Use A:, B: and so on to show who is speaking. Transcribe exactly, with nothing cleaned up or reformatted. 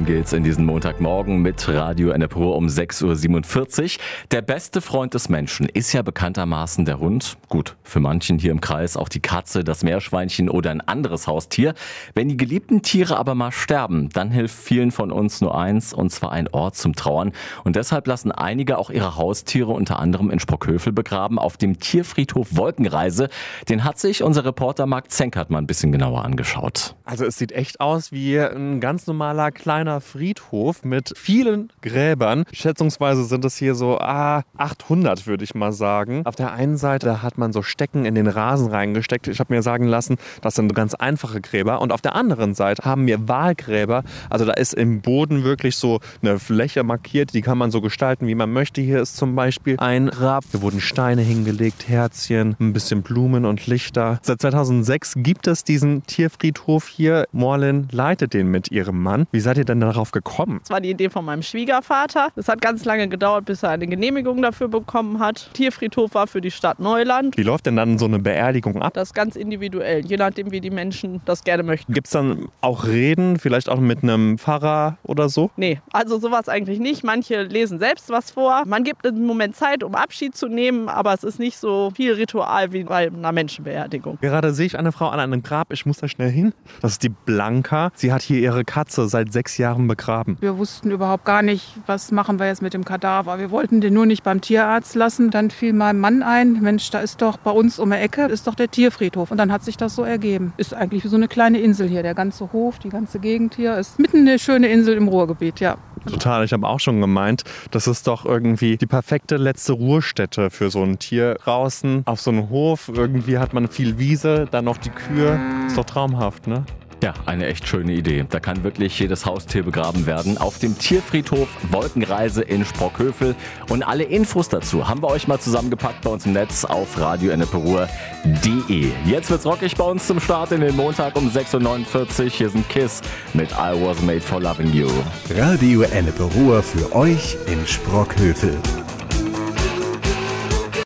A: geht's in diesen Montagmorgen mit Radio Ennepe um sechs Uhr siebenundvierzig. Der beste Freund des Menschen ist ja bekanntermaßen der Hund. Gut, für manchen hier im Kreis auch die Katze, das Meerschweinchen oder ein anderes Haustier. Wenn die geliebten Tiere aber mal sterben, dann hilft vielen von uns nur eins, und zwar ein Ort zum Trauern. Und deshalb lassen einige auch ihre Haustiere unter anderem in Sprockhövel begraben, auf dem Tierfriedhof Wolkenreise. Den hat sich unser Reporter Marc Zenkert mal ein bisschen genauer angeschaut.
B: Also es sieht echt aus wie ein ganz normaler kleiner Friedhof mit vielen Gräbern. Schätzungsweise sind es hier so ah, achthundert, würde ich mal sagen. Auf der einen Seite hat man so Stecken in den Rasen reingesteckt. Ich habe mir sagen lassen, das sind ganz einfache Gräber. Und auf der anderen Seite haben wir Wahlgräber. Also da ist im Boden wirklich so eine Fläche markiert, die kann man so gestalten, wie man möchte. Hier ist zum Beispiel ein Grab. Hier wurden Steine hingelegt, Herzchen, ein bisschen Blumen und Lichter. Seit zweitausendsechs gibt es diesen Tierfriedhof hier. Morlin leitet den mit ihrem Mann. Wie seid ihr denn darauf gekommen?
C: Das war die Idee von meinem Schwiegervater. Es hat ganz lange gedauert, bis er eine Genehmigung dafür bekommen hat. Tierfriedhof war für die Stadt Neuland.
B: Wie läuft denn dann so eine Beerdigung ab?
C: Das ist ganz individuell, je nachdem, wie die Menschen das gerne möchten.
B: Gibt es dann auch Reden, vielleicht auch mit einem Pfarrer oder so?
C: Nee, also sowas eigentlich nicht. Manche lesen selbst was vor. Man gibt einen Moment Zeit, um Abschied zu nehmen, aber es ist nicht so viel Ritual wie bei einer Menschenbeerdigung.
B: Gerade sehe ich eine Frau an einem Grab. Ich muss da schnell hin. Das ist die Blanca. Sie hat hier ihre Katze seit sechs Jahren begraben.
D: Wir wussten überhaupt gar nicht, was machen wir jetzt mit dem Kadaver. Wir wollten den nur nicht beim Tierarzt lassen. Dann fiel meinem Mann ein, Mensch, da ist doch bei uns um die Ecke, ist doch der Tierfriedhof. Und dann hat sich das so ergeben. Ist eigentlich wie so eine kleine Insel hier. Der ganze Hof, die ganze Gegend hier ist mitten eine schöne Insel im Ruhrgebiet, ja.
B: Total, ich habe auch schon gemeint, das ist doch irgendwie die perfekte letzte Ruhestätte für so ein Tier. Draußen auf so einem Hof, irgendwie hat man viel Wiese, dann noch die Kühe. Ist doch traumhaft, ne?
A: Ja, eine echt schöne Idee. Da kann wirklich jedes Haustier begraben werden. Auf dem Tierfriedhof Wolkenreise in Sprockhövel. Und alle Infos dazu haben wir euch mal zusammengepackt bei uns im Netz auf radio ennepe ruhr punkt de. Jetzt wird's rockig bei uns zum Start in den Montag um sechs Uhr neunundvierzig. Hier sind Kiss mit I Was Made for Loving You.
E: Radio Ennepe Ruhr für euch in Sprockhövel.